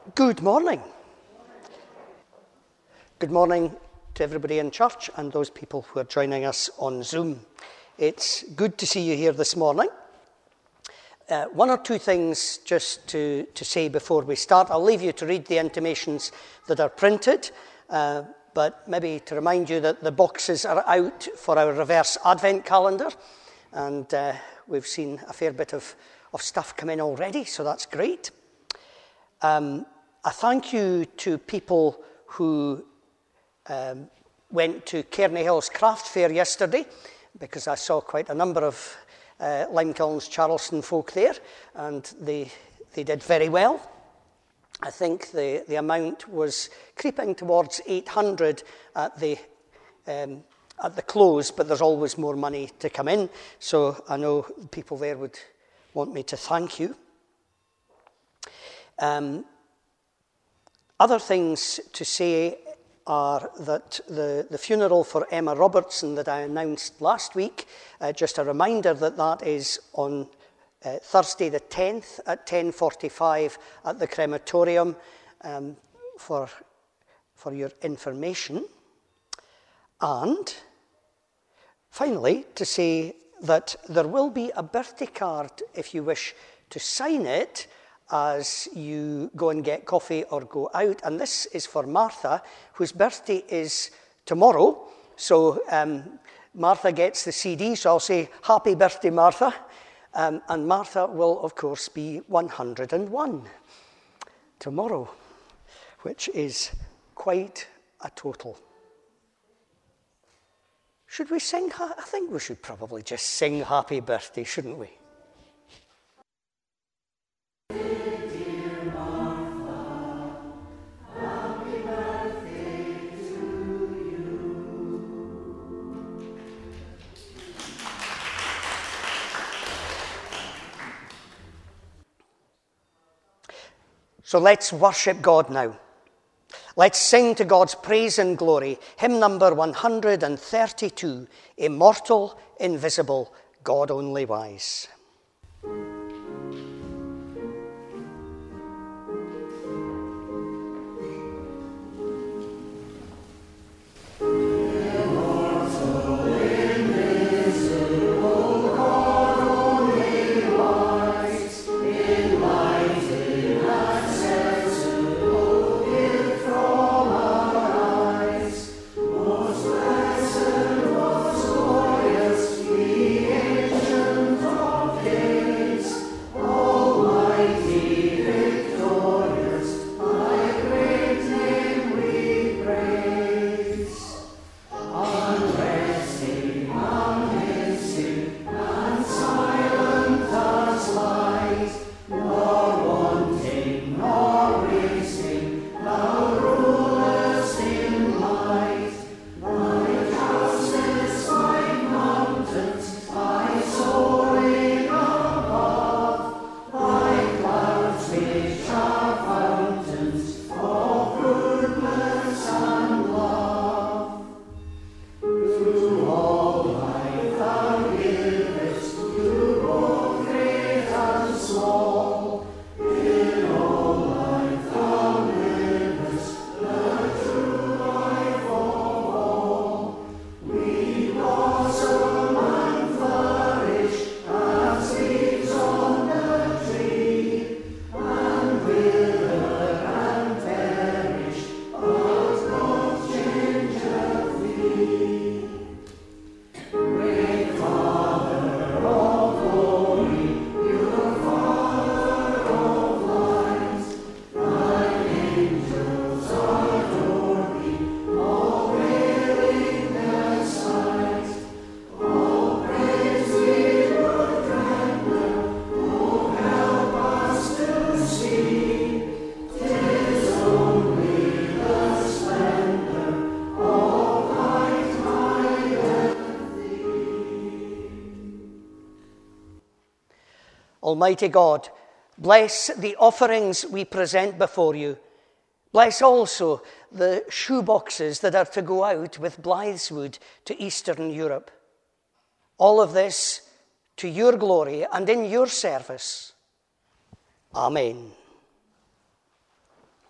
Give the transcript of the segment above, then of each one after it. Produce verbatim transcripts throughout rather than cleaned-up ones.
Good morning. Good morning to everybody in church and those people who are joining us on Zoom. It's good to see you here this morning. Uh, one or two things just to, to say before we start. I'll leave you to read the intimations that are printed, uh, but maybe to remind you that the boxes are out for our reverse Advent calendar, and uh, we've seen a fair bit of, of stuff come in already, so that's great. Um, a thank you to people who um, went to Cairney Hills Craft Fair yesterday, because I saw quite a number of uh, Limekilns Charleston folk there, and they they did very well. I think the, the amount was creeping towards eight hundred at the um, at the close, but there's always more money to come in, so I know people there would want me to thank you. Um, other things to say are that the, the funeral for Emma Robertson that I announced last week, uh, just a reminder that that is on uh, Thursday the tenth at ten forty-five at the crematorium, um, for, for your information. And finally, to say that there will be a birthday card if you wish to sign it as you go and get coffee or go out. And this is for Martha, whose birthday is tomorrow. So um, Martha gets the C D, so I'll say, happy birthday, Martha. Um, and Martha will, of course, be one hundred and one tomorrow, which is quite a total. Should we sing? I think we should probably just sing happy birthday, shouldn't we? So let's worship God now. Let's sing to God's praise and glory. Hymn number one hundred thirty-two, Immortal, Invisible, God Only Wise. Almighty God, bless the offerings we present before you. Bless also the shoeboxes that are to go out with Blytheswood to Eastern Europe. All of this to your glory and in your service. Amen.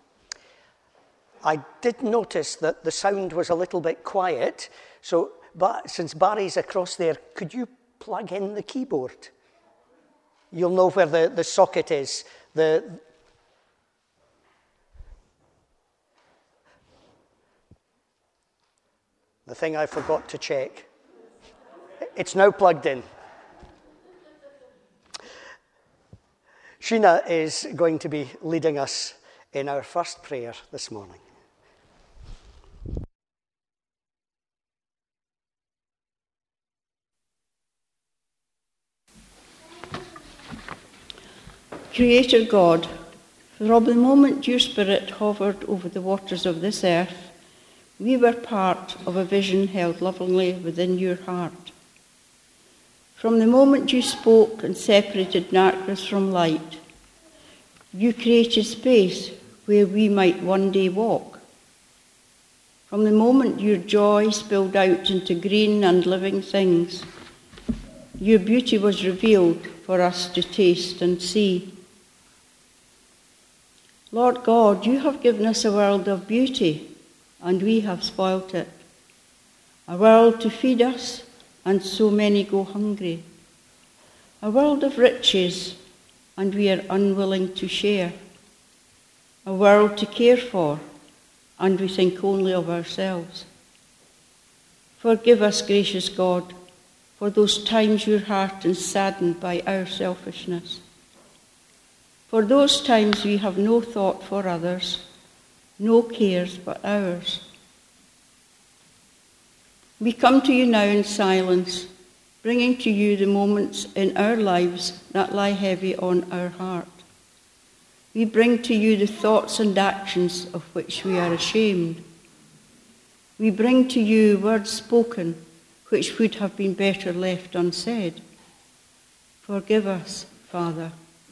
I did notice that the sound was a little bit quiet, so but since Barry's across there, could you plug in the keyboard? You'll know where the, the socket is. The The thing I forgot to check. It's now plugged in. Sheena is going to be leading us in our first prayer this morning. Creator God, from the moment your Spirit hovered over the waters of this earth, we were part of a vision held lovingly within your heart. From the moment you spoke and separated darkness from light, you created space where we might one day walk. From the moment your joy spilled out into green and living things, your beauty was revealed for us to taste and see. Lord God, you have given us a world of beauty, and we have spoilt it. A world to feed us, and so many go hungry. A world of riches, and we are unwilling to share. A world to care for, and we think only of ourselves. Forgive us, gracious God, for those times your heart is saddened by our selfishness. For those times we have no thought for others, no cares but ours. We come to you now in silence, bringing to you the moments in our lives that lie heavy on our heart. We bring to you the thoughts and actions of which we are ashamed. We bring to you words spoken which would have been better left unsaid. Forgive us, Father.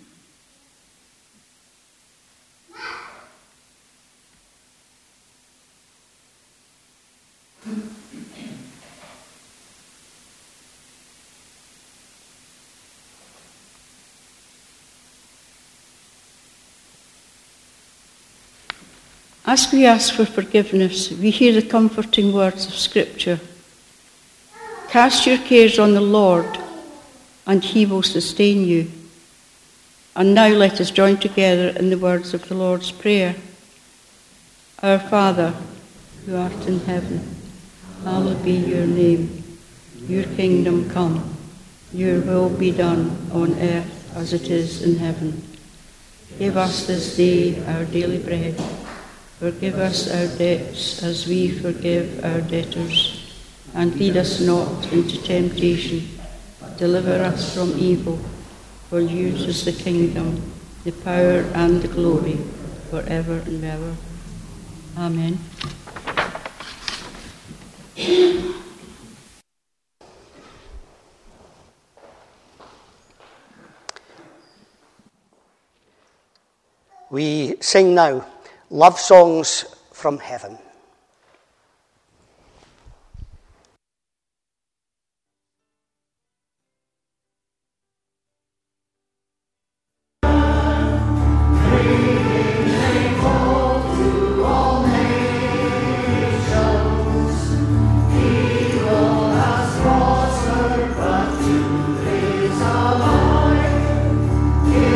As we ask for forgiveness, we hear the comforting words of Scripture. Cast your cares on the Lord, and he will sustain you. And now let us join together in the words of the Lord's Prayer. Our Father, who art in heaven, hallowed be your name. Your kingdom come. Your will be done on earth as it is in heaven. Give us this day our daily bread. Forgive us our debts as we forgive our debtors. And lead us not into temptation. Deliver us from evil. For yours is the kingdom, the power and the glory, forever and ever. Amen. We sing now love songs from heaven.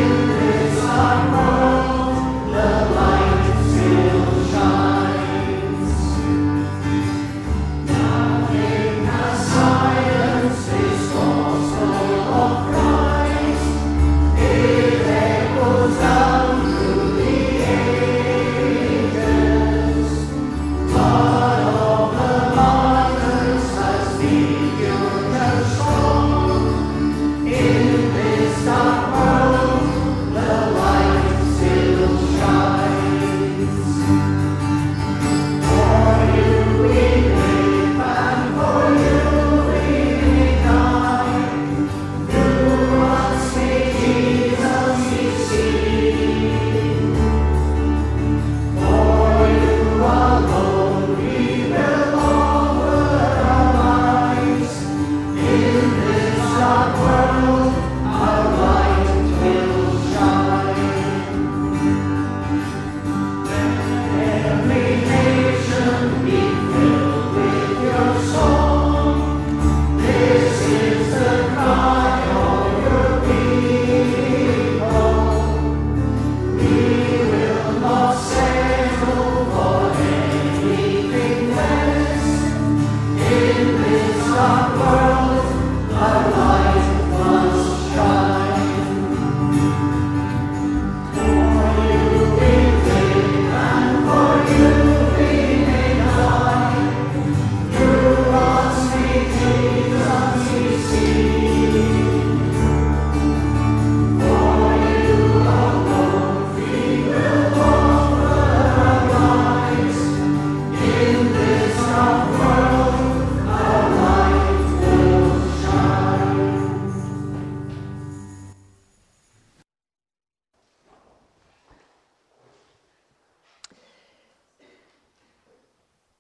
Shine.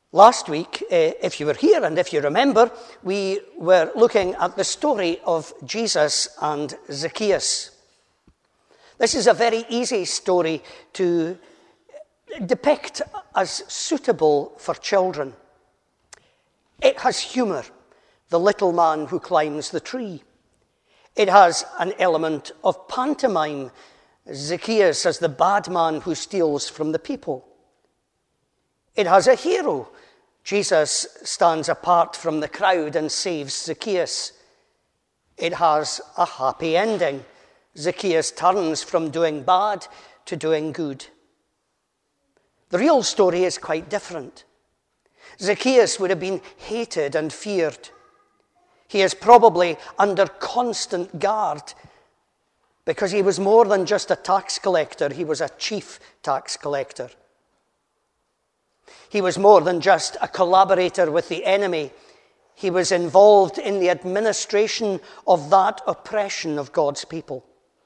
Last week, uh, if you were here and if you remember, we were looking at the story of Jesus and Zacchaeus. This is a very easy story to depict as suitable for children. It has humour, the little man who climbs the tree. It has an element of pantomime, Zacchaeus as the bad man who steals from the people. It has a hero. Jesus stands apart from the crowd and saves Zacchaeus. It has a happy ending. Zacchaeus turns from doing bad to doing good. The real story is quite different. Zacchaeus would have been hated and feared. He is probably under constant guard because he was more than just a tax collector. He was a chief tax collector. He was more than just a collaborator with the enemy. He was involved in the administration of that oppression of God's people.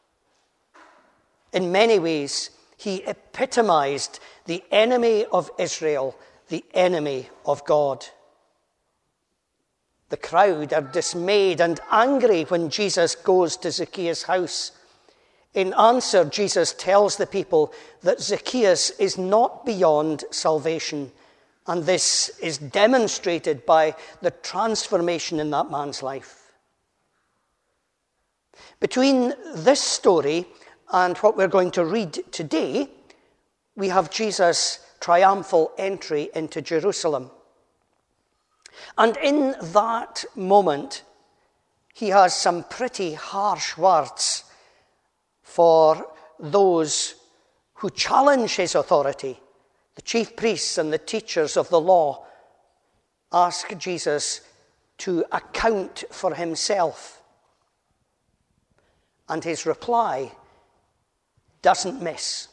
In many ways, he epitomized the enemy of Israel, the enemy of God. The crowd are dismayed and angry when Jesus goes to Zacchaeus' house. In answer, Jesus tells the people that Zacchaeus is not beyond salvation, and this is demonstrated by the transformation in that man's life. Between this story and what we're going to read today, we have Jesus' triumphal entry into Jerusalem. And in that moment, he has some pretty harsh words for those who challenge his authority. The chief priests and the teachers of the law ask Jesus to account for himself. And his reply doesn't miss.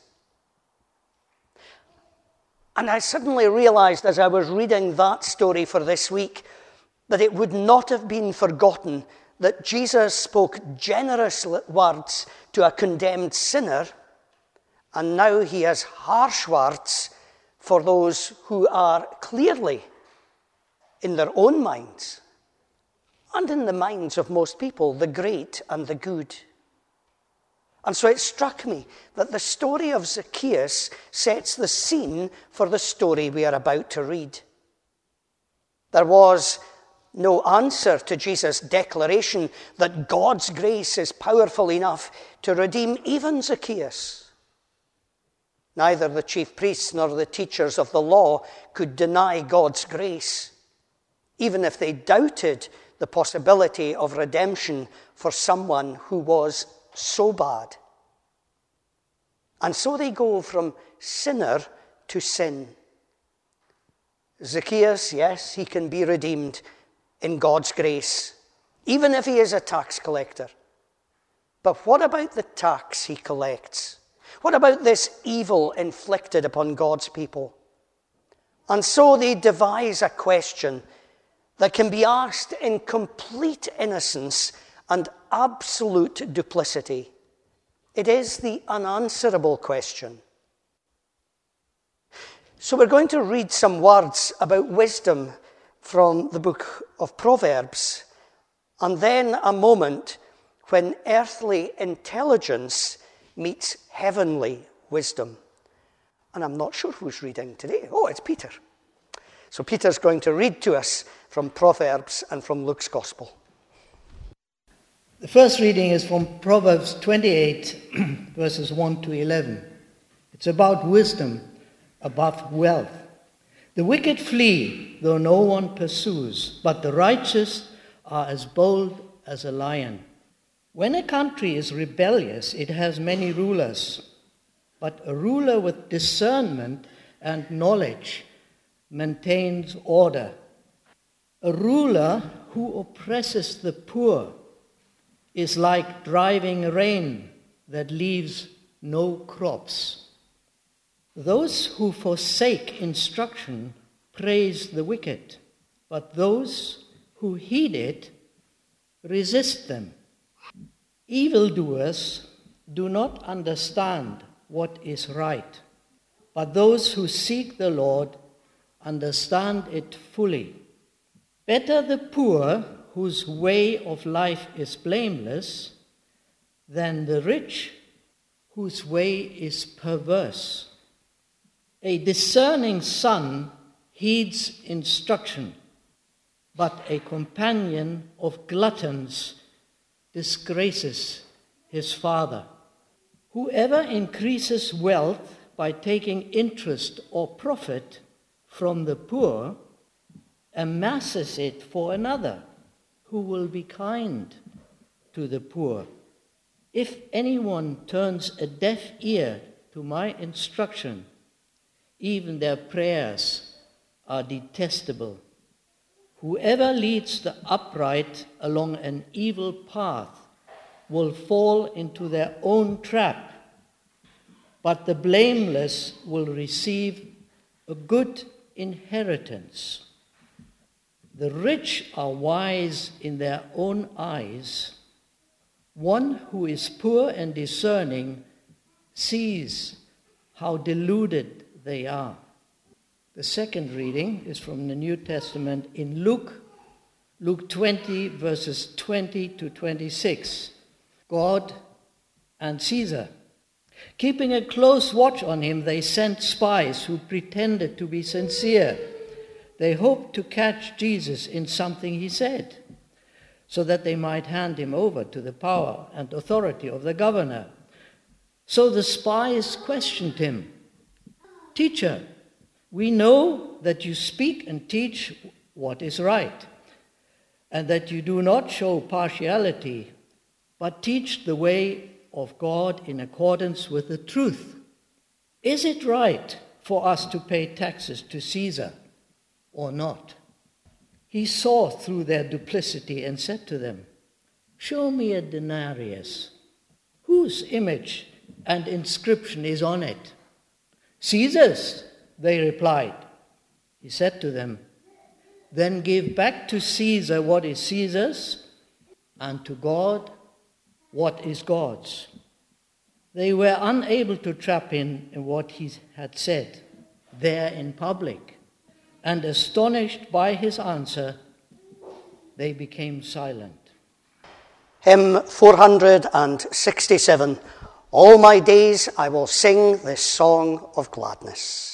And I suddenly realized as I was reading that story for this week that it would not have been forgotten that Jesus spoke generous words to a condemned sinner, and now he has harsh words for those who are clearly, in their own minds, and in the minds of most people, the great and the good. And so it struck me that the story of Zacchaeus sets the scene for the story we are about to read. There was no answer to Jesus' declaration that God's grace is powerful enough to redeem even Zacchaeus. Neither the chief priests nor the teachers of the law could deny God's grace, even if they doubted the possibility of redemption for someone who was so bad. And so they go from sinner to sin. Zacchaeus, yes, he can be redeemed in God's grace, even if he is a tax collector. But what about the tax he collects? What about this evil inflicted upon God's people? And so they devise a question that can be asked in complete innocence and absolute duplicity. It is the unanswerable question. So we're going to read some words about wisdom from the book of Proverbs, and then a moment when earthly intelligence meets heavenly wisdom. And I'm not sure who's reading today. Oh, it's Peter. So Peter's going to read to us from Proverbs and from Luke's Gospel. The first reading is from Proverbs twenty-eight, verses one to eleven. It's about wisdom above wealth. The wicked flee, though no one pursues, but the righteous are as bold as a lion. When a country is rebellious, it has many rulers, but a ruler with discernment and knowledge maintains order. A ruler who oppresses the poor is like driving rain that leaves no crops. Those who forsake instruction praise the wicked, but those who heed it resist them. Evildoers do not understand what is right, but those who seek the Lord understand it fully. Better the poor, whose way of life is blameless, than the rich, whose way is perverse. A discerning son heeds instruction, but a companion of gluttons disgraces his father. Whoever increases wealth by taking interest or profit from the poor amasses it for another, who will be kind to the poor. If anyone turns a deaf ear to my instruction, even their prayers are detestable. Whoever leads the upright along an evil path will fall into their own trap, but the blameless will receive a good inheritance. The rich are wise in their own eyes. One who is poor and discerning sees how deluded they are. The second reading is from the New Testament in Luke, Luke twenty, verses twenty to twenty-six. God and Caesar. Keeping a close watch on him, they sent spies who pretended to be sincere. They hoped to catch Jesus in something he said, so that they might hand him over to the power and authority of the governor. So the spies questioned him. "Teacher, we know that you speak and teach what is right, and that you do not show partiality, but teach the way of God in accordance with the truth. Is it right for us to pay taxes to Caesar or not?" He saw through their duplicity and said to them, "Show me a denarius. Whose image and inscription is on it?" "Caesar's," they replied. He said to them, "Then give back to Caesar what is Caesar's, and to God what is God's." They were unable to trap him in what he had said there in public, and astonished by his answer, they became silent. Hymn four hundred sixty-seven. All my days I will sing this song of gladness.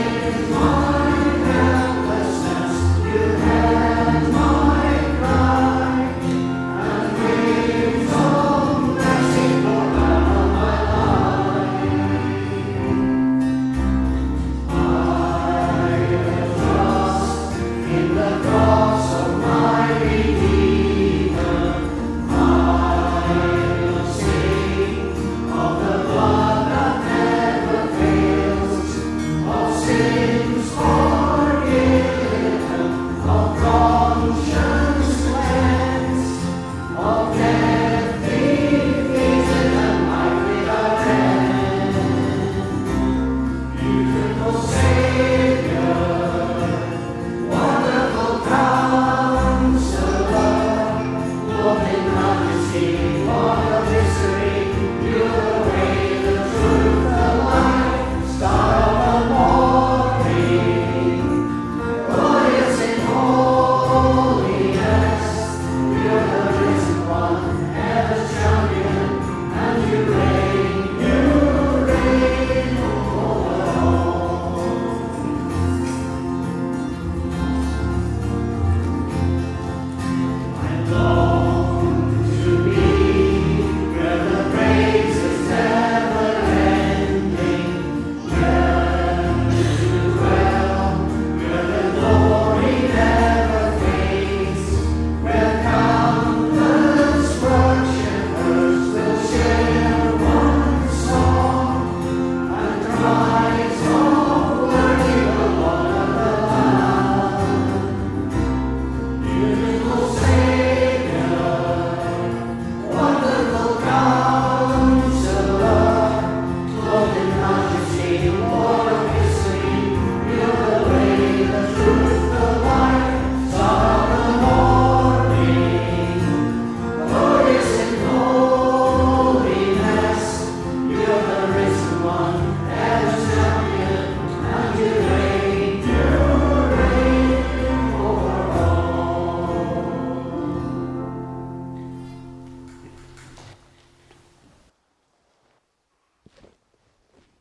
My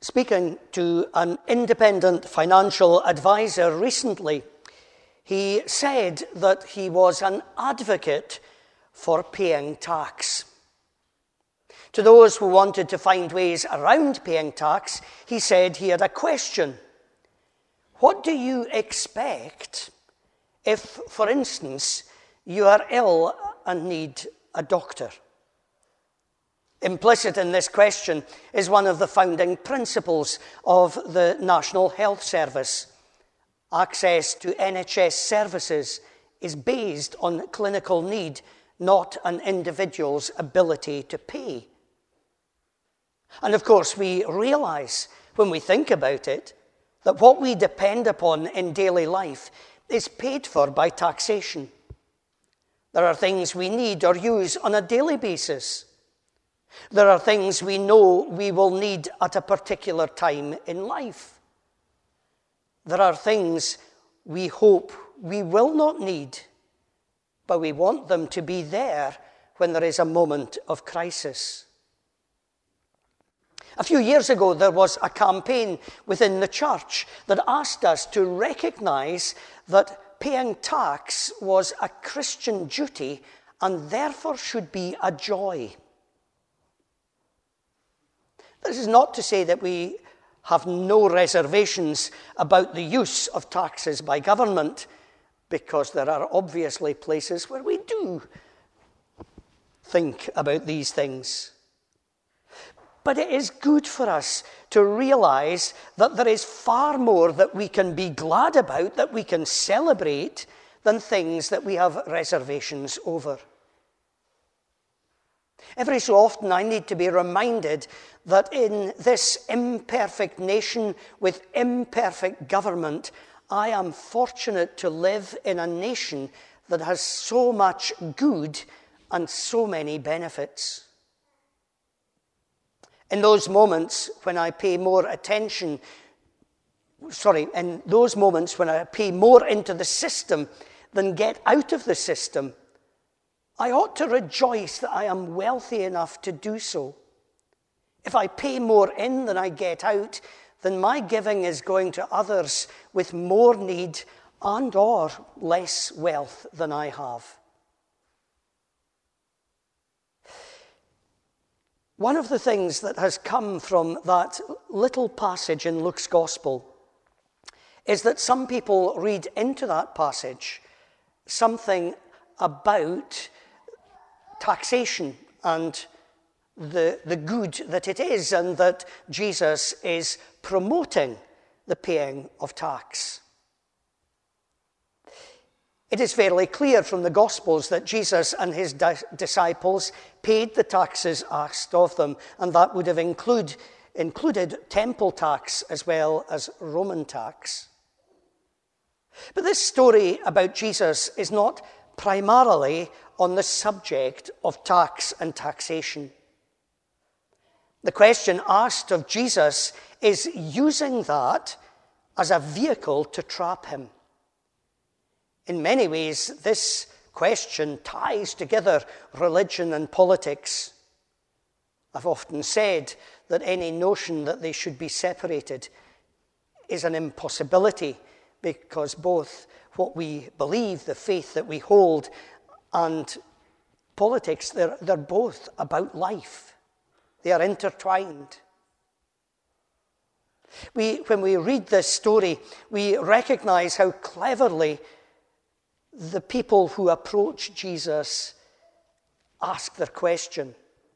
Speaking to an independent financial advisor recently, he said that he was an advocate for paying tax. To those who wanted to find ways around paying tax, he said he had a question. What do you expect if, for instance, you are ill and need a doctor? Implicit in this question is one of the founding principles of the National Health Service. Access to N H S services is based on clinical need, not an individual's ability to pay. And of course, we realise, when we think about it, that what we depend upon in daily life is paid for by taxation. There are things we need or use on a daily basis. There are things we know we will need at a particular time in life. There are things we hope we will not need, but we want them to be there when there is a moment of crisis. A few years ago, there was a campaign within the church that asked us to recognise that paying tax was a Christian duty and therefore should be a joy. This is not to say that we have no reservations about the use of taxes by government, because there are obviously places where we do think about these things. But it is good for us to realise that there is far more that we can be glad about, that we can celebrate, than things that we have reservations over. Every so often I need to be reminded that in this imperfect nation with imperfect government, I am fortunate to live in a nation that has so much good and so many benefits. In those moments when I pay more attention, sorry, in those moments when I pay more into the system than get out of the system, I ought to rejoice that I am wealthy enough to do so. If I pay more in than I get out, then my giving is going to others with more need and or less wealth than I have. One of the things that has come from that little passage in Luke's Gospel is that some people read into that passage something about taxation and the, the good that it is, and that Jesus is promoting the paying of tax. It is fairly clear from the Gospels that Jesus and his di- disciples paid the taxes asked of them, and that would have include, included temple tax as well as Roman tax. But this story about Jesus is not primarily on the subject of tax and taxation. The question asked of Jesus is using that as a vehicle to trap him. In many ways, this question ties together religion and politics. I've often said that any notion that they should be separated is an impossibility, because both what we believe, the faith that we hold, and politics, they're, they're both about life. They are intertwined. We, when we read this story, we recognize how cleverly the people who approach Jesus ask their question.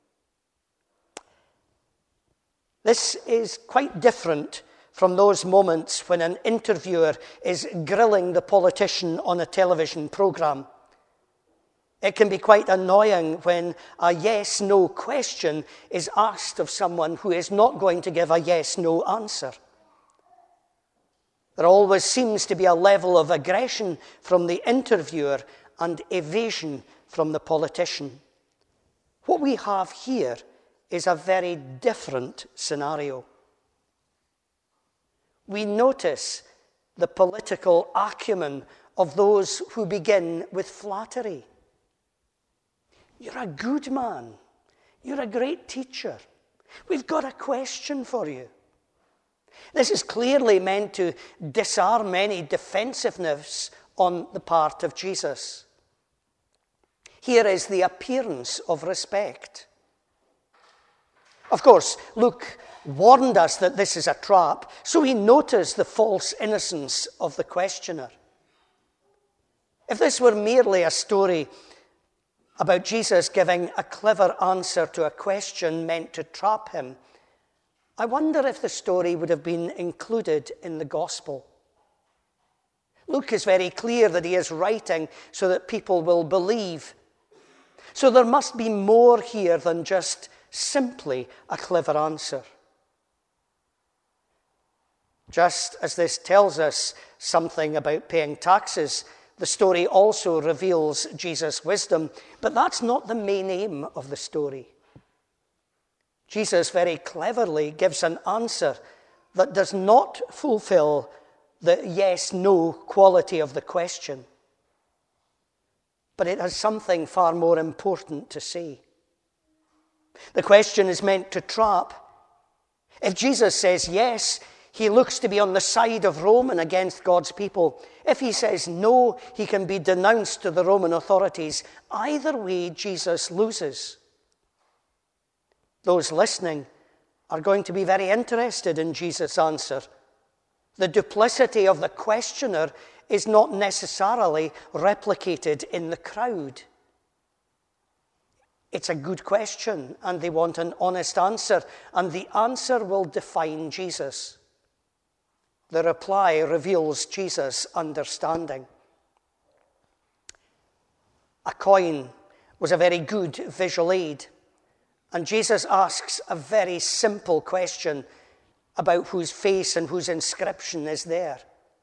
This is quite different from those moments when an interviewer is grilling the politician on a television program. It can be quite annoying when a yes-no question is asked of someone who is not going to give a yes-no answer. There always seems to be a level of aggression from the interviewer and evasion from the politician. What we have here is a very different scenario. We notice the political acumen of those who begin with flattery. You're a good man. You're a great teacher. We've got a question for you. This is clearly meant to disarm any defensiveness on the part of Jesus. Here is the appearance of respect. Of course, Luke warned us that this is a trap, so he noticed the false innocence of the questioner. If this were merely a story about Jesus giving a clever answer to a question meant to trap him, I wonder if the story would have been included in the gospel. Luke is very clear that he is writing so that people will believe. So there must be more here than just simply a clever answer. Just as this tells us something about paying taxes, the story also reveals Jesus' wisdom, but that's not the main aim of the story. Jesus very cleverly gives an answer that does not fulfill the yes-no quality of the question, but it has something far more important to say. The question is meant to trap. If Jesus says yes, he looks to be on the side of Rome and against God's people. If he says no, he can be denounced to the Roman authorities. Either way, Jesus loses. Those listening are going to be very interested in Jesus' answer. The duplicity of the questioner is not necessarily replicated in the crowd. It's a good question, and they want an honest answer, and the answer will define Jesus. The reply reveals Jesus' understanding. A coin was a very good visual aid, and Jesus asks a very simple question about whose face and whose inscription is there.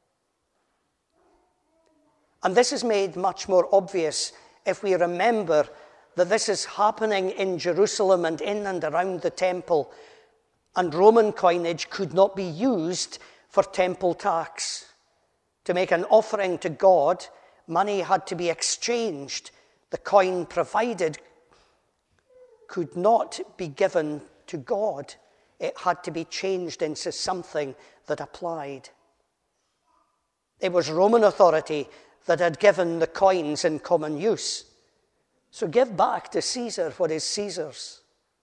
And this is made much more obvious if we remember that this is happening in Jerusalem and in and around the temple, and Roman coinage could not be used for temple tax. To make an offering to God, money had to be exchanged. The coin provided could not be given to God. It had to be changed into something that applied. It was Roman authority that had given the coins in common use. So give back to Caesar what is Caesar's.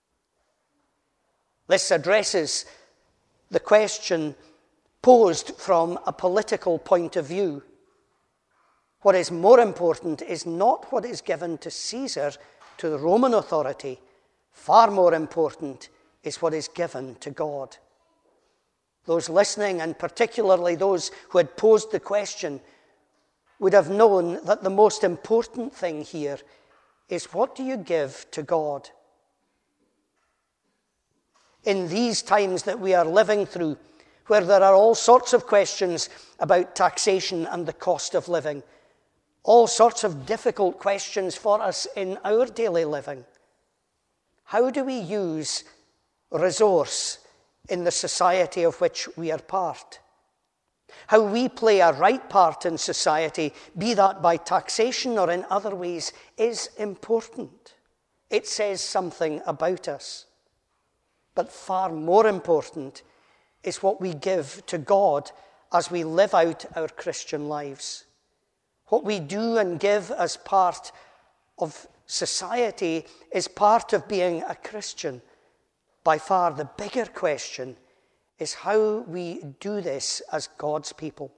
This addresses the question posed from a political point of view. What is more important is not what is given to Caesar, to the Roman authority. Far more important is what is given to God. Those listening, and particularly those who had posed the question, would have known that the most important thing here is, what do you give to God? In these times that we are living through, where there are all sorts of questions about taxation and the cost of living, all sorts of difficult questions for us in our daily living, how do we use resource in the society of which we are part? How we play a right part in society, be that by taxation or in other ways, is important. It says something about us. But far more important is what we give to God as we live out our Christian lives. What we do and give as part of society is part of being a Christian. By far the bigger question is how we do this as God's people.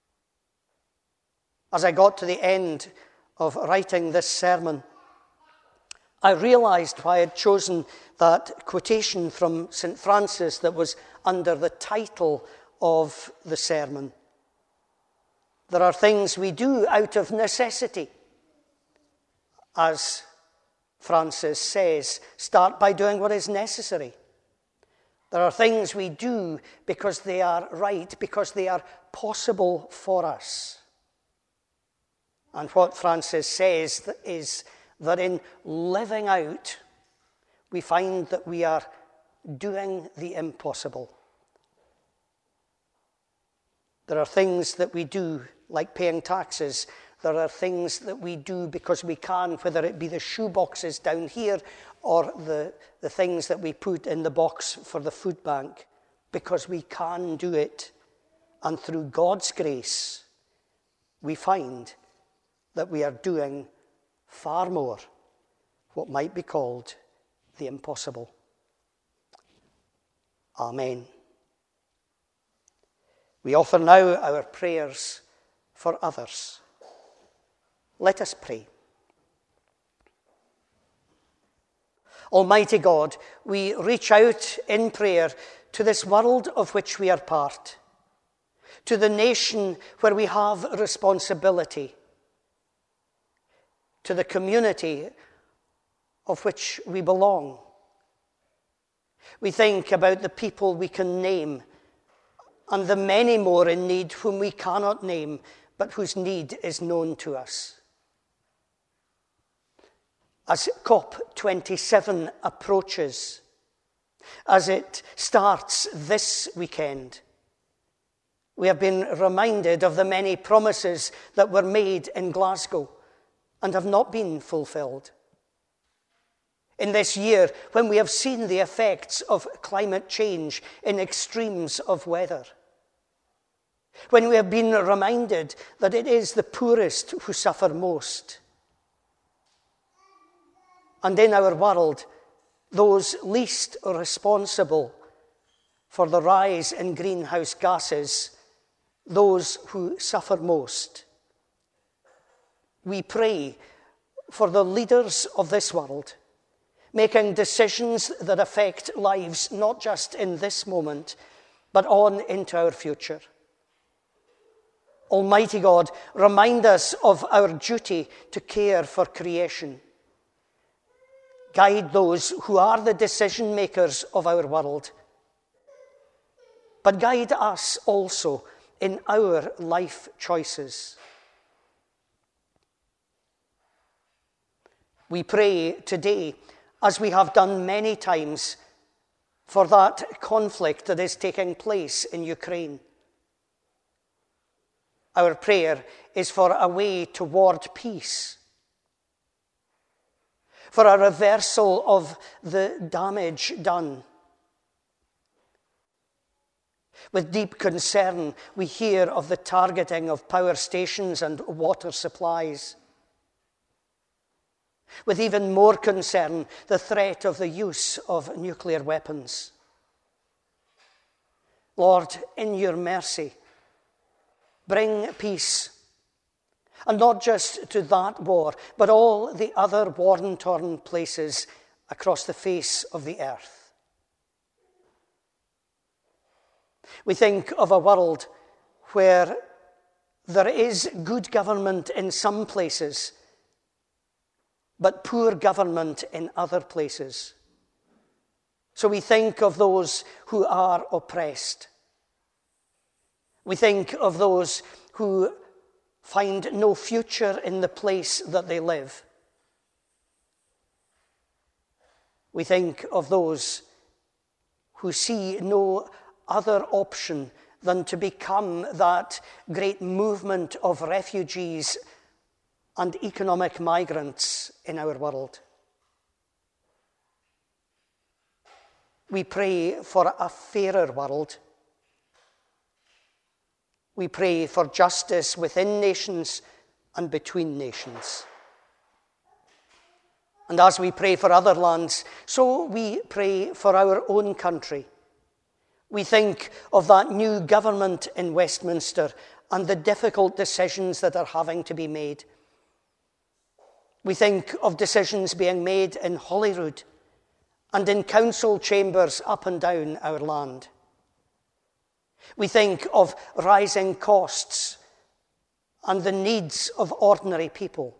As I got to the end of writing this sermon, I realized why I had chosen that quotation from Saint Francis that was under the title of the sermon. There are things we do out of necessity. As Francis says, start by doing what is necessary. There are things we do because they are right, because they are possible for us. And what Francis says is that in living out, we find that we are doing the impossible. There are things that we do, like paying taxes. There are things that we do because we can, whether it be the shoe boxes down here or the, the things that we put in the box for the food bank. because we can do it. And through God's grace, we find that we are doing far more, what might be called the impossible. Amen. We offer now our prayers for others. Let us pray. Almighty God, we reach out in prayer to this world of which we are part, to the nation where we have responsibility, to the community of which we belong. We think about the people we can name and the many more in need whom we cannot name, but whose need is known to us. As COP twenty-seven approaches, as it starts this weekend, we have been reminded of the many promises that were made in Glasgow and have not been fulfilled. In this year, when we have seen the effects of climate change in extremes of weather, when we have been reminded that it is the poorest who suffer most, and in our world, those least responsible for the rise in greenhouse gases, those who suffer most, we pray for the leaders of this world, making decisions that affect lives not just in this moment, but on into our future. Almighty God, remind us of our duty to care for creation. Guide those who are the decision makers of our world, but guide us also in our life choices. We pray today, as we have done many times, for that conflict that is taking place in Ukraine. Our prayer is for a way toward peace, for a reversal of the damage done. With deep concern, we hear of the targeting of power stations and water supplies. With even more concern, the threat of the use of nuclear weapons. Lord, in your mercy, bring peace, and not just to that war, but all the other war-torn places across the face of the earth. We think of a world where there is good government in some places, but poor government in other places. So we think of those who are oppressed. We think of those who find no future in the place that they live. We think of those who see no other option than to become that great movement of refugees and economic migrants in our world. We pray for a fairer world. We pray for justice within nations and between nations. And as we pray for other lands, so we pray for our own country. We think of that new government in Westminster and the difficult decisions that are having to be made. We think of decisions being made in Holyrood and in council chambers up and down our land. We think of rising costs and the needs of ordinary people.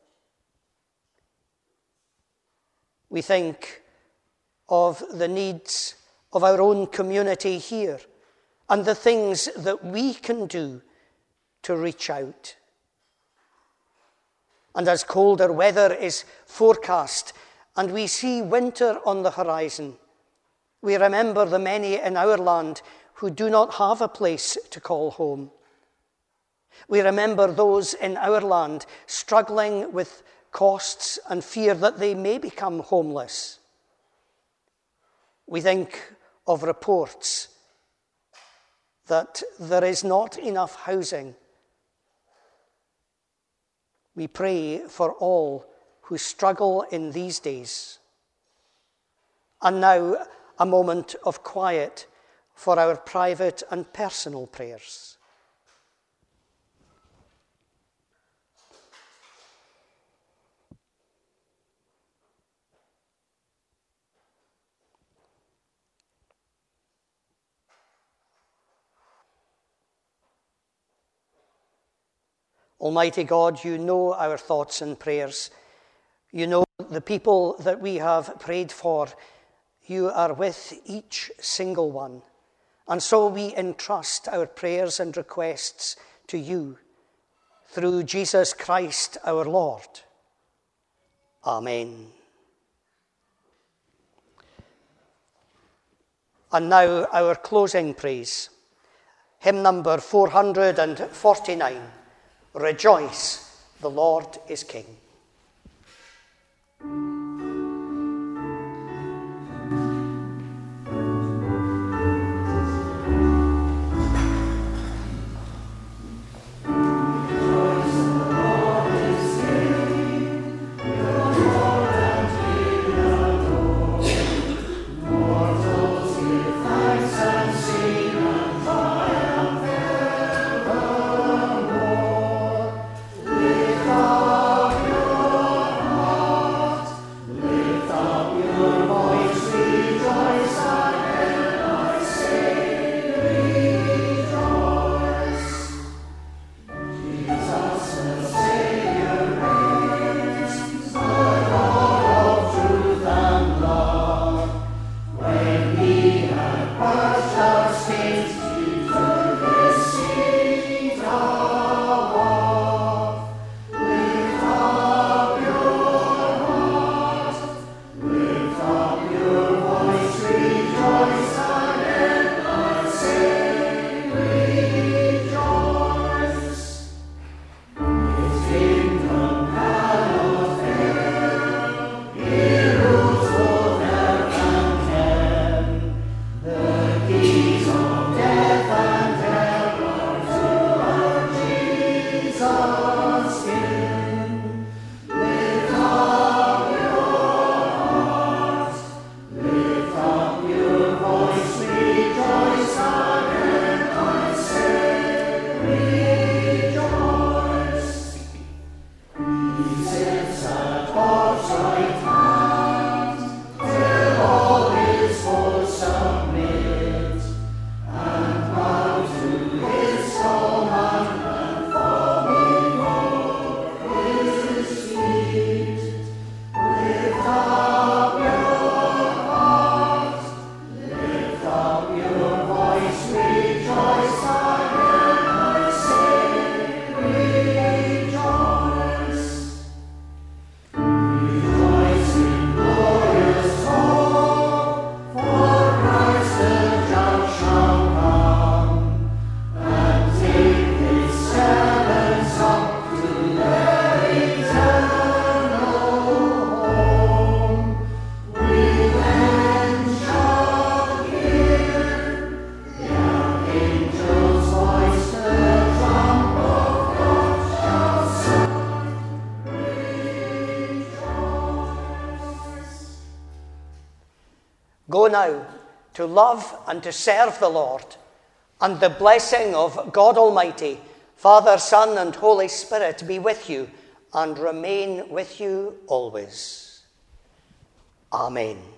We think of the needs of our own community here and the things that we can do to reach out. And as colder weather is forecast and we see winter on the horizon, we remember the many in our land who do not have a place to call home. We remember those in our land struggling with costs and fear that they may become homeless. We think of reports that there is not enough housing. We pray for all who struggle in these days. And now, a moment of quiet for our private and personal prayers. Almighty God, you know our thoughts and prayers. You know the people that we have prayed for. You are with each single one. And so we entrust our prayers and requests to you through Jesus Christ our Lord. Amen. And now our closing praise. Hymn number four hundred forty-nine. Rejoice, the Lord is King. Go now to love and to serve the Lord, and the blessing of God Almighty, Father, Son, and Holy Spirit be with you and remain with you always. Amen.